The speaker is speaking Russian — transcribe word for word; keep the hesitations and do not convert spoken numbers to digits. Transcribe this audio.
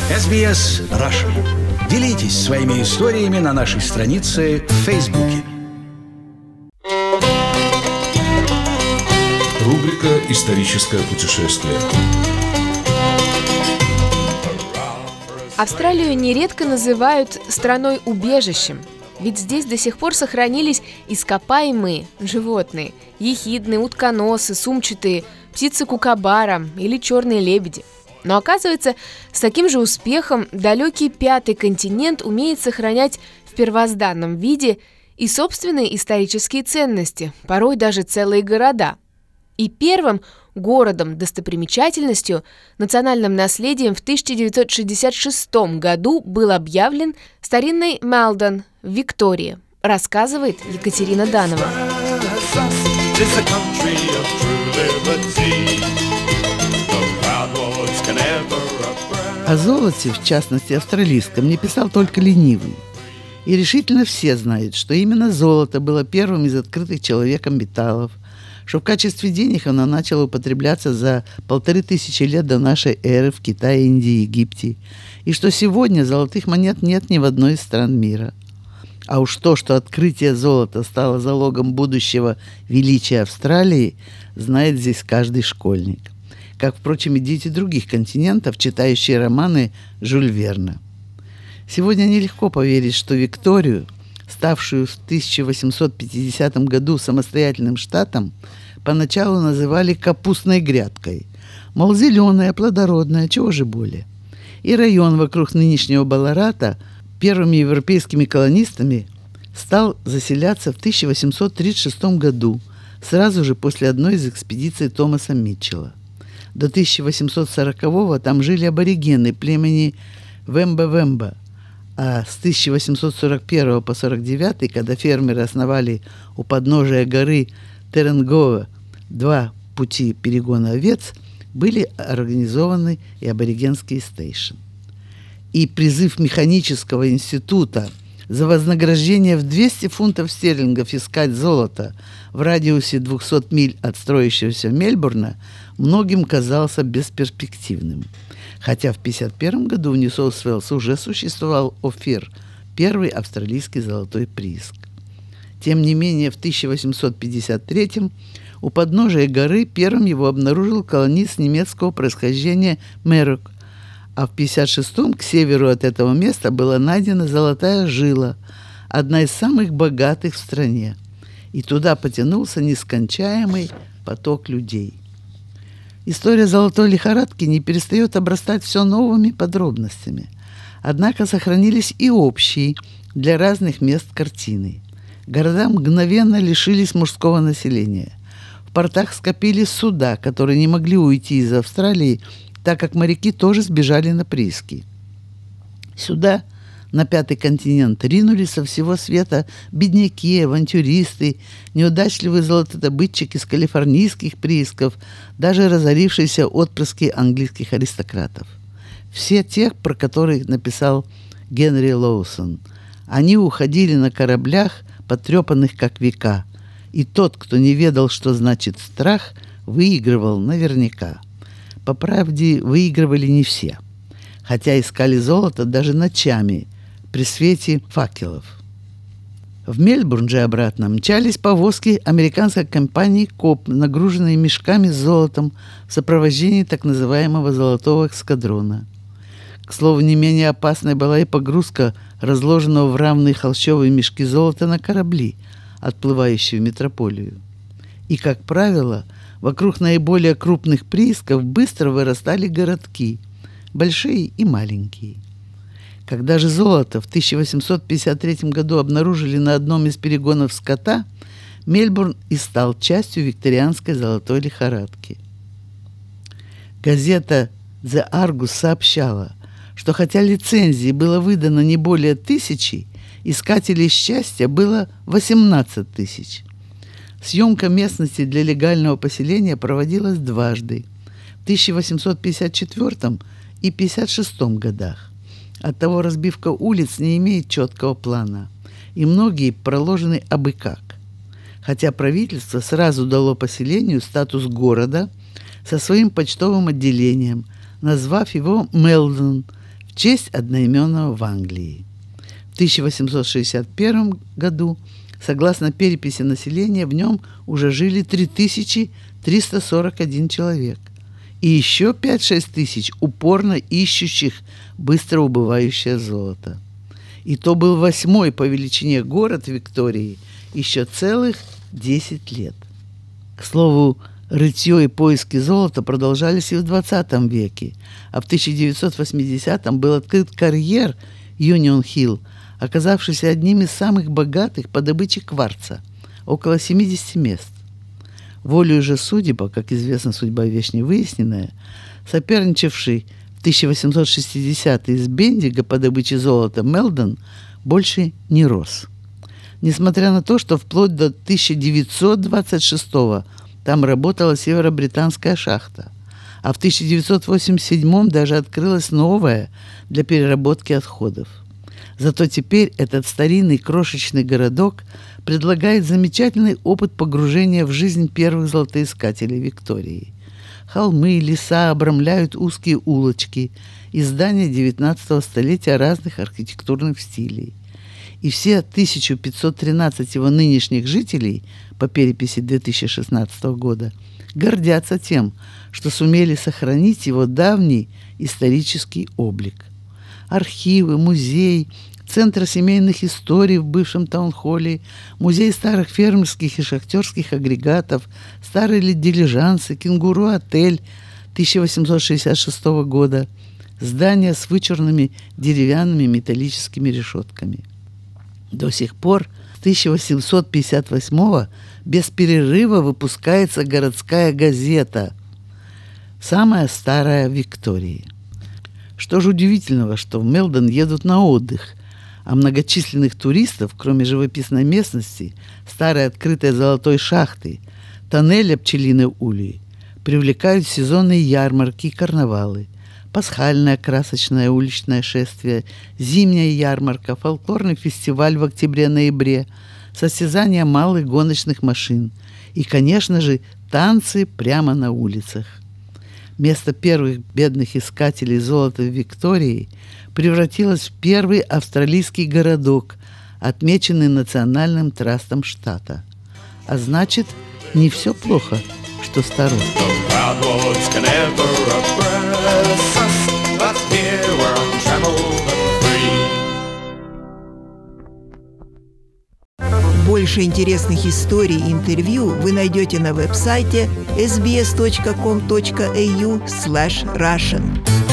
эс би эс Russian. Делитесь своими историями на нашей странице в Фейсбуке. Рубрика «Историческое путешествие». Австралию нередко называют страной-убежищем, ведь здесь до сих пор сохранились ископаемые животные – ехидны, утконосы, сумчатые, птицы кукабара или черные лебеди. Но оказывается, с таким же успехом далекий пятый континент умеет сохранять в первозданном виде и собственные исторические ценности, порой даже целые города. И первым городом-достопримечательностью, национальным наследием в тысяча девятьсот шестьдесят шестом году был объявлен старинный Малдон в Виктории, рассказывает Екатерина Данова. О золоте, в частности австралийском, не писал только ленивый. И решительно все знают, что именно золото было первым из открытых человеком металлов, что в качестве денег оно начало употребляться за полторы тысячи лет до нашей эры в Китае, Индии и Египте, и что сегодня золотых монет нет ни в одной из стран мира. А уж то, что открытие золота стало залогом будущего величия Австралии, знает здесь каждый школьник. Как, впрочем, и дети других континентов, читающие романы Жюль Верна. Сегодня нелегко поверить, что Викторию, ставшую в тысяча восемьсот пятидесятом году самостоятельным штатом, поначалу называли капустной грядкой. Мол, зеленая, плодородная, чего же более. И район вокруг нынешнего Баларата первыми европейскими колонистами стал заселяться в тысяча восемьсот тридцать шестом году, сразу же после одной из экспедиций Томаса Митчелла. До тысяча восемьсот сорокового там жили аборигены племени Вемба-Вемба, а с тысяча восемьсот сорок первого по сорок девятый, когда фермеры основали у подножия горы Теренгоа два пути перегона овец, были организованы и аборигенские стейшн. И призыв механического института за вознаграждение в двести фунтов стерлингов искать золото в радиусе двухсот миль от строящегося Мельбурна многим казался бесперспективным. Хотя в пятьдесят первом году в Нью-Саус-Уэльс уже существовал Офир, первый австралийский золотой прииск. Тем не менее, в тысяча восемьсот пятьдесят третьем у подножия горы первым его обнаружил колонист немецкого происхождения Мерок, а в пятьдесят шестом к северу от этого места была найдена золотая жила, одна из самых богатых в стране, и туда потянулся нескончаемый поток людей. История золотой лихорадки не перестает обрастать все новыми подробностями. Однако сохранились и общие для разных мест картины. Города мгновенно лишились мужского населения. В портах скопились суда, которые не могли уйти из Австралии, так как моряки тоже сбежали на прииски. Сюда, на пятый континент, ринулись со всего света бедняки, авантюристы, неудачливые золотодобытчики с калифорнийских приисков, даже разорившиеся отпрыски английских аристократов. Все тех, про которых написал Генри Лоусон. Они уходили на кораблях, потрепанных как века, и тот, кто не ведал, что значит страх, выигрывал наверняка. По правде, выигрывали не все, хотя искали золото даже ночами при свете факелов. В Мельбурн же обратно мчались повозки американской компании Коп, нагруженные мешками с золотом в сопровождении так называемого золотого эскадрона. К слову, не менее опасной была и погрузка разложенного в равные холщовые мешки золота на корабли, отплывающие в метрополию. И, как правило, вокруг наиболее крупных приисков быстро вырастали городки, большие и маленькие. Когда же золото в тысяча восемьсот пятьдесят третьем году обнаружили на одном из перегонов скота, Мельбурн и стал частью викторианской золотой лихорадки. Газета «The Argus» сообщала, что хотя лицензии было выдано не более тысячи, искателей счастья было восемнадцать тысяч. Съемка местности для легального поселения проводилась дважды – в тысяча восемьсот пятьдесят четвёртом и пятьдесят шестом годах. Оттого разбивка улиц не имеет четкого плана, и многие проложены абы как. Хотя правительство сразу дало поселению статус города со своим почтовым отделением, назвав его Мелдон в честь одноименного в Англии. В тысяча восемьсот шестьдесят первом году, согласно переписи населения, в нем уже жили три тысячи триста сорок один человек. И еще пять-шесть тысяч упорно ищущих быстро убывающее золото. И то был восьмой по величине город Виктории еще целых десять лет. К слову, рытье и поиски золота продолжались и в двадцатом веке, а в тысяча девятьсот восьмидесятом был открыт карьер Юнион-Хилл, оказавшийся одним из самых богатых по добыче кварца, около семьдесят мест. Волею же судьба, как известно, судьба вещь невыясненная, соперничавший в тысяча восемьсот шестидесятые с Бендиго по добыче золота Мелдон больше не рос. Несмотря на то, что вплоть до тысяча девятьсот двадцать шестого там работала северо-британская шахта, а в тысяча девятьсот восемьдесят седьмом даже открылась новая для переработки отходов. Зато теперь этот старинный крошечный городок предлагает замечательный опыт погружения в жизнь первых золотоискателей Виктории. Холмы, леса обрамляют узкие улочки и здания девятнадцатого столетия разных архитектурных стилей. И все тысяча пятьсот тринадцать его нынешних жителей по переписи две тысячи шестнадцатого года гордятся тем, что сумели сохранить его давний исторический облик. Архивы, музей, Центр семейных историй в бывшем таунхолле, музей старых фермерских и шахтерских агрегатов, старые дилижансы, кенгуру-отель тысяча восемьсот шестьдесят шестого года, здания с вычурными деревянными металлическими решетками. До сих пор с тысяча восемьсот пятьдесят восьмого без перерыва выпускается городская газета, самая старая в Виктории. Что же удивительного, что в Мелдон едут на отдых, а многочисленных туристов, кроме живописной местности, старой открытой золотой шахты, тоннеля Пчелиной Ульи, привлекают сезонные ярмарки и карнавалы, пасхальное красочное уличное шествие, зимняя ярмарка, фольклорный фестиваль в октябре-ноябре, состязания малых гоночных машин и, конечно же, танцы прямо на улицах. Место первых бедных искателей золота в Виктории превратилось в первый австралийский городок, отмеченный национальным трастом штата. А значит, не все плохо, что старо. Больше интересных историй и интервью вы найдете на веб-сайте эс би эс точка ком точка эй ю слэш Russian.